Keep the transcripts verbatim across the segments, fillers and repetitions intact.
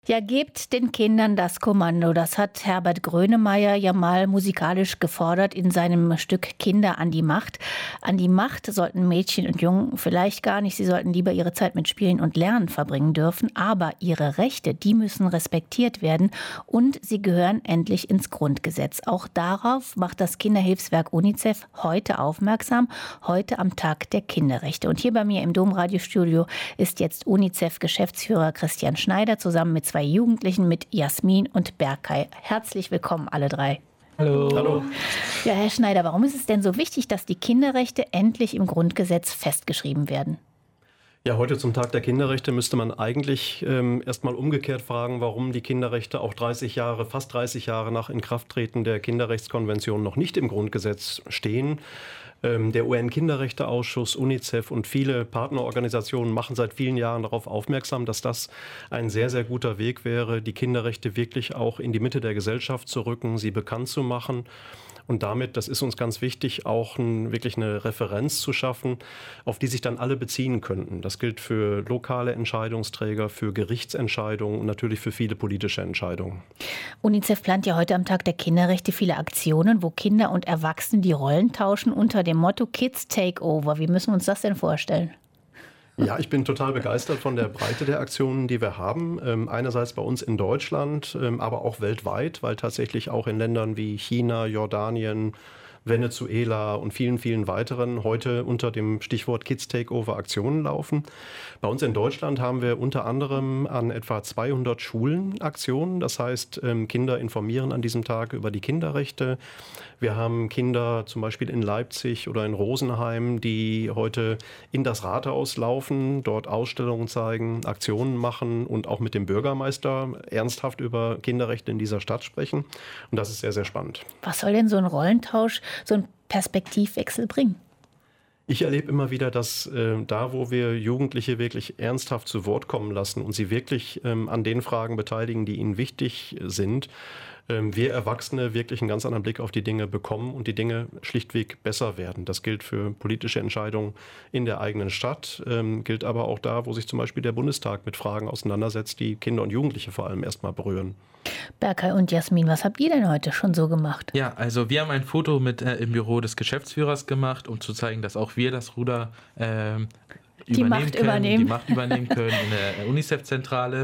Ja, gebt den Kindern das Kommando. Das hat Herbert Grönemeyer ja mal musikalisch gefordert in seinem Stück Kinder an die Macht. An die Macht sollten Mädchen und Jungen vielleicht gar nicht. Sie sollten lieber ihre Zeit mit Spielen und Lernen verbringen dürfen. Aber ihre Rechte, die müssen respektiert werden. Und sie gehören endlich ins Grundgesetz. Auch darauf macht das Kinderhilfswerk UNICEF heute aufmerksam. Heute am Tag der Kinderrechte. Und hier bei mir im Domradiostudio ist jetzt UNICEF-Geschäftsführer Christian Schneider zusammen mit zwei Jugendlichen, mit Jasmin und Berkay. Herzlich willkommen, alle drei. Hallo. Hallo. Ja, Herr Schneider, warum ist es denn so wichtig, dass die Kinderrechte endlich im Grundgesetz festgeschrieben werden? Ja, heute zum Tag der Kinderrechte müsste man eigentlich ähm, erstmal umgekehrt fragen, warum die Kinderrechte auch dreißig Jahre, fast dreißig Jahre nach Inkrafttreten der Kinderrechtskonvention noch nicht im Grundgesetz stehen. Der U N-Kinderrechteausschuss, UNICEF und viele Partnerorganisationen machen seit vielen Jahren darauf aufmerksam, dass das ein sehr, sehr guter Weg wäre, die Kinderrechte wirklich auch in die Mitte der Gesellschaft zu rücken, sie bekannt zu machen. Und damit, das ist uns ganz wichtig, auch ein, wirklich eine Referenz zu schaffen, auf die sich dann alle beziehen könnten. Das gilt für lokale Entscheidungsträger, für Gerichtsentscheidungen und natürlich für viele politische Entscheidungen. UNICEF plant ja heute am Tag der Kinderrechte viele Aktionen, wo Kinder und Erwachsene die Rollen tauschen unter dem Motto Kids Take Over. Wie müssen wir uns das denn vorstellen? Ja, ich bin total begeistert von der Breite der Aktionen, die wir haben. Ähm, einerseits bei uns in Deutschland, ähm, aber auch weltweit, weil tatsächlich auch in Ländern wie China, Jordanien, Venezuela und vielen, vielen weiteren heute unter dem Stichwort Kids Takeover Aktionen laufen. Bei uns in Deutschland haben wir unter anderem an etwa zweihundert Schulen Aktionen. Das heißt, Kinder informieren an diesem Tag über die Kinderrechte. Wir haben Kinder zum Beispiel in Leipzig oder in Rosenheim, die heute in das Rathaus laufen, dort Ausstellungen zeigen, Aktionen machen und auch mit dem Bürgermeister ernsthaft über Kinderrechte in dieser Stadt sprechen. Und das ist sehr, sehr spannend. Was soll denn so ein Rollentausch, so ein Perspektivwechsel bringen? Ich erlebe immer wieder, dass äh, da, wo wir Jugendliche wirklich ernsthaft zu Wort kommen lassen und sie wirklich ähm, an den Fragen beteiligen, die ihnen wichtig sind, ähm, wir Erwachsene wirklich einen ganz anderen Blick auf die Dinge bekommen und die Dinge schlichtweg besser werden. Das gilt für politische Entscheidungen in der eigenen Stadt, ähm, gilt aber auch da, wo sich zum Beispiel der Bundestag mit Fragen auseinandersetzt, die Kinder und Jugendliche vor allem erstmal berühren. Berkay und Jasmin, was habt ihr denn heute schon so gemacht? Ja, also wir haben ein Foto mit äh, im Büro des Geschäftsführers gemacht, um zu zeigen, dass auch wir das Ruder äh, die übernehmen Macht können, übernehmen. die Macht übernehmen können in der UNICEF-Zentrale.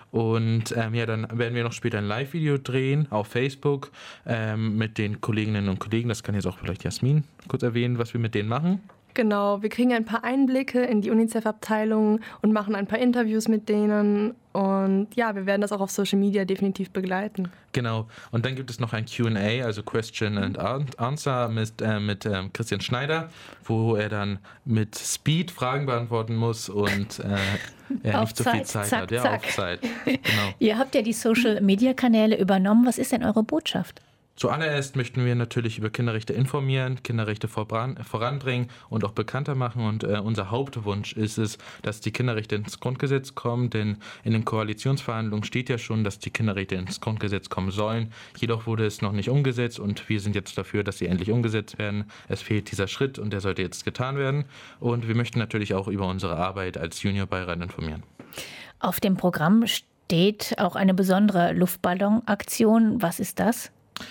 Und ähm, ja, dann werden wir noch später ein Live-Video drehen auf Facebook ähm, mit den Kolleginnen und Kollegen. Das kann jetzt auch vielleicht Jasmin kurz erwähnen, was wir mit denen machen. Genau, wir kriegen ein paar Einblicke in die UNICEF-Abteilung und machen ein paar Interviews mit denen. Und ja, wir werden das auch auf Social Media definitiv begleiten. Genau, und dann gibt es noch ein Q and A, also Question and Answer mit, äh, mit ähm, Christian Schneider, wo er dann mit Speed Fragen beantworten muss und äh, er nicht so viel Zeit zack, hat. Ja, zack. auf Zeit. Genau. Ihr habt ja die Social-Media-Kanäle übernommen. Was ist denn eure Botschaft? Zuallererst möchten wir natürlich über Kinderrechte informieren, Kinderrechte voran, voranbringen und auch bekannter machen. Und äh, unser Hauptwunsch ist es, dass die Kinderrechte ins Grundgesetz kommen. Denn in den Koalitionsverhandlungen steht ja schon, dass die Kinderrechte ins Grundgesetz kommen sollen. Jedoch wurde es noch nicht umgesetzt und wir sind jetzt dafür, dass sie endlich umgesetzt werden. Es fehlt dieser Schritt und der sollte jetzt getan werden. Und wir möchten natürlich auch über unsere Arbeit als Juniorbeirat informieren. Auf dem Programm steht auch eine besondere Luftballonaktion. Was ist das?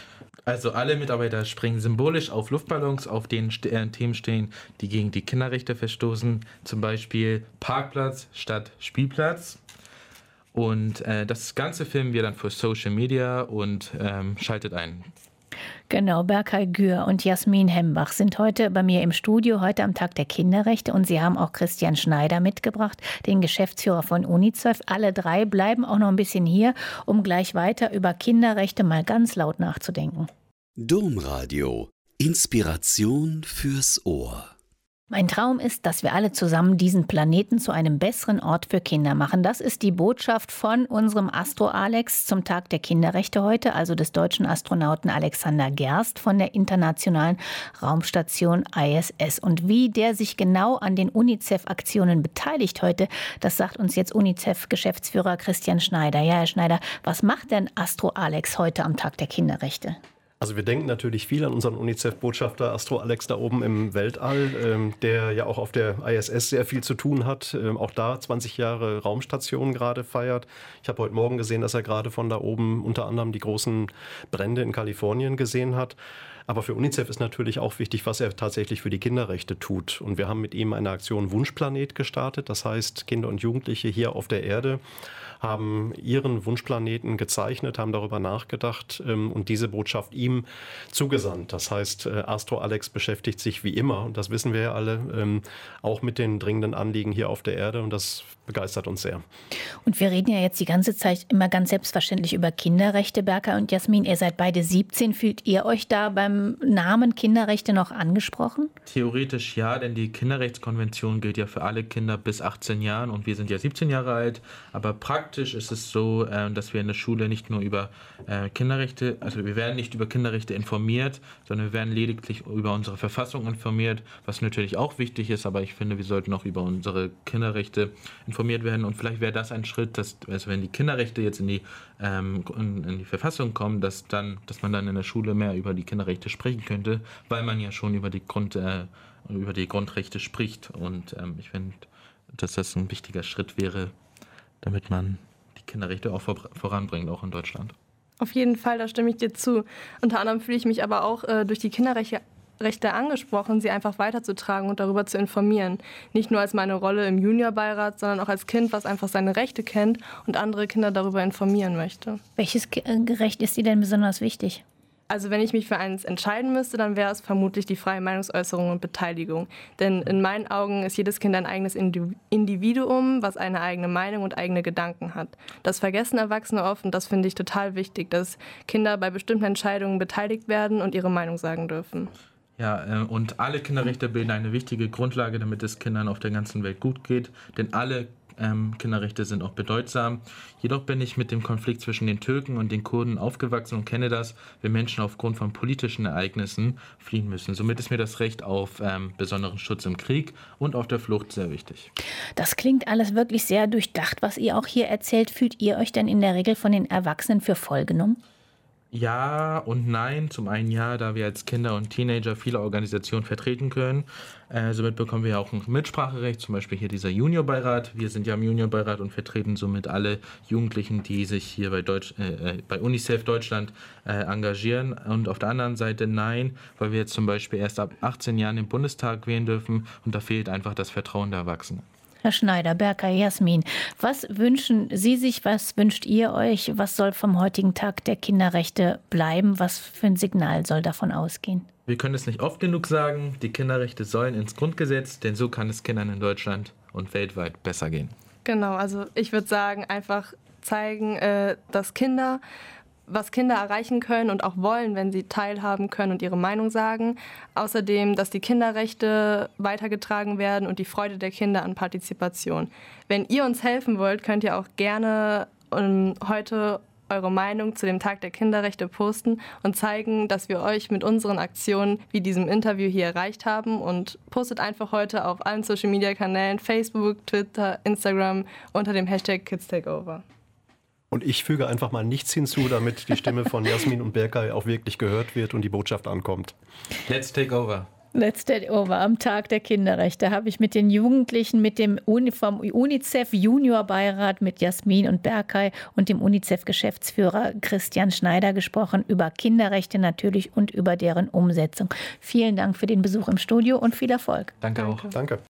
Also alle Mitarbeiter springen symbolisch auf Luftballons, auf denen st- äh, Themen stehen, die gegen die Kinderrechte verstoßen. Zum Beispiel Parkplatz statt Spielplatz. Und äh, das Ganze filmen wir dann für Social Media und ähm, schaltet ein. Genau, Berkay Gür und Jasmin Hembach sind heute bei mir im Studio, heute am Tag der Kinderrechte. Und sie haben auch Christian Schneider mitgebracht, den Geschäftsführer von UNICEF. Alle drei bleiben auch noch ein bisschen hier, um gleich weiter über Kinderrechte mal ganz laut nachzudenken. Domradio. Inspiration fürs Ohr. Mein Traum ist, dass wir alle zusammen diesen Planeten zu einem besseren Ort für Kinder machen. Das ist die Botschaft von unserem Astro Alex zum Tag der Kinderrechte heute, also des deutschen Astronauten Alexander Gerst von der Internationalen Raumstation I S S. Und wie der sich genau an den UNICEF-Aktionen beteiligt heute, das sagt uns jetzt UNICEF-Geschäftsführer Christian Schneider. Ja, Herr Schneider, was macht denn Astro Alex heute am Tag der Kinderrechte? Also wir denken natürlich viel an unseren UNICEF-Botschafter Astro Alex da oben im Weltall, ähm, der ja auch auf der I S S sehr viel zu tun hat, ähm, auch da zwanzig Jahre Raumstation gerade feiert. Ich habe heute Morgen gesehen, dass er gerade von da oben unter anderem die großen Brände in Kalifornien gesehen hat. Aber für UNICEF ist natürlich auch wichtig, was er tatsächlich für die Kinderrechte tut. Und wir haben mit ihm eine Aktion Wunschplanet gestartet. Das heißt, Kinder und Jugendliche hier auf der Erde haben ihren Wunschplaneten gezeichnet, haben darüber nachgedacht ähm, und diese Botschaft ihm zugesandt. Das heißt, äh, Astro Alex beschäftigt sich wie immer, und das wissen wir ja alle, ähm, auch mit den dringenden Anliegen hier auf der Erde, und das begeistert uns sehr. Und wir reden ja jetzt die ganze Zeit immer ganz selbstverständlich über Kinderrechte. Berkay und Jasmin, ihr seid beide siebzehn. Fühlt ihr euch da beim Namen Kinderrechte noch angesprochen? Theoretisch ja, denn die Kinderrechtskonvention gilt ja für alle Kinder bis achtzehn Jahren und wir sind ja siebzehn Jahre alt. Aber praktisch ist es so, dass wir in der Schule nicht nur über Kinderrechte, also wir werden nicht über Kinderrechte informiert, sondern wir werden lediglich über unsere Verfassung informiert, was natürlich auch wichtig ist, aber ich finde, wir sollten auch über unsere Kinderrechte informiert werden und vielleicht wäre das ein Schritt, dass, also wenn die Kinderrechte jetzt in die, ähm, in, in die Verfassung kommen, dass, dann, dass man dann in der Schule mehr über die Kinderrechte sprechen könnte, weil man ja schon über die, Grund, äh, über die Grundrechte spricht und ähm, ich finde, dass das ein wichtiger Schritt wäre, damit man die Kinderrechte auch vor, voranbringt, auch in Deutschland. Auf jeden Fall, da stimme ich dir zu. Unter anderem fühle ich mich aber auch äh, durch die Kinderrechte Rechte angesprochen, sie einfach weiterzutragen und darüber zu informieren. Nicht nur als meine Rolle im Juniorbeirat, sondern auch als Kind, was einfach seine Rechte kennt und andere Kinder darüber informieren möchte. Welches Recht ist dir denn besonders wichtig? Also wenn ich mich für eins entscheiden müsste, dann wäre es vermutlich die freie Meinungsäußerung und Beteiligung. Denn in meinen Augen ist jedes Kind ein eigenes Individuum, was eine eigene Meinung und eigene Gedanken hat. Das vergessen Erwachsene oft und das finde ich total wichtig, dass Kinder bei bestimmten Entscheidungen beteiligt werden und ihre Meinung sagen dürfen. Ja, und alle Kinderrechte bilden eine wichtige Grundlage, damit es Kindern auf der ganzen Welt gut geht. Denn alle ähm, Kinderrechte sind auch bedeutsam. Jedoch bin ich mit dem Konflikt zwischen den Türken und den Kurden aufgewachsen und kenne das, wenn Menschen aufgrund von politischen Ereignissen fliehen müssen. Somit ist mir das Recht auf ähm, besonderen Schutz im Krieg und auf der Flucht sehr wichtig. Das klingt alles wirklich sehr durchdacht, was ihr auch hier erzählt. Fühlt ihr euch denn in der Regel von den Erwachsenen für voll genommen? Ja und nein. Zum einen ja, da wir als Kinder und Teenager viele Organisationen vertreten können. Äh, somit bekommen wir ja auch ein Mitspracherecht, zum Beispiel hier dieser Juniorbeirat. Wir sind ja im Juniorbeirat und vertreten somit alle Jugendlichen, die sich hier bei, Deutsch, äh, bei UNICEF Deutschland äh, engagieren. Und auf der anderen Seite nein, weil wir jetzt zum Beispiel erst ab achtzehn Jahren im Bundestag wählen dürfen und da fehlt einfach das Vertrauen der Erwachsenen. Herr Schneider, Berkay, Jasmin, was wünschen Sie sich, was wünscht ihr euch? Was soll vom heutigen Tag der Kinderrechte bleiben? Was für ein Signal soll davon ausgehen? Wir können es nicht oft genug sagen, die Kinderrechte sollen ins Grundgesetz, denn so kann es Kindern in Deutschland und weltweit besser gehen. Genau, also ich würde sagen, einfach zeigen, äh, dass Kinder, was Kinder erreichen können und auch wollen, wenn sie teilhaben können und ihre Meinung sagen. Außerdem, dass die Kinderrechte weitergetragen werden und die Freude der Kinder an Partizipation. Wenn ihr uns helfen wollt, könnt ihr auch gerne um, heute eure Meinung zu dem Tag der Kinderrechte posten und zeigen, dass wir euch mit unseren Aktionen wie diesem Interview hier erreicht haben. Und postet einfach heute auf allen Social-Media-Kanälen, Facebook, Twitter, Instagram unter dem Hashtag Kids Take Over. Und ich füge einfach mal nichts hinzu, damit die Stimme von Jasmin und Berkay auch wirklich gehört wird und die Botschaft ankommt. Let's take over. Let's take over. Am Tag der Kinderrechte habe ich mit den Jugendlichen, mit dem Uni, vom UNICEF Juniorbeirat, mit Jasmin und Berkay und dem UNICEF-Geschäftsführer Christian Schneider gesprochen, über Kinderrechte natürlich und über deren Umsetzung. Vielen Dank für den Besuch im Studio und viel Erfolg. Danke auch. Danke.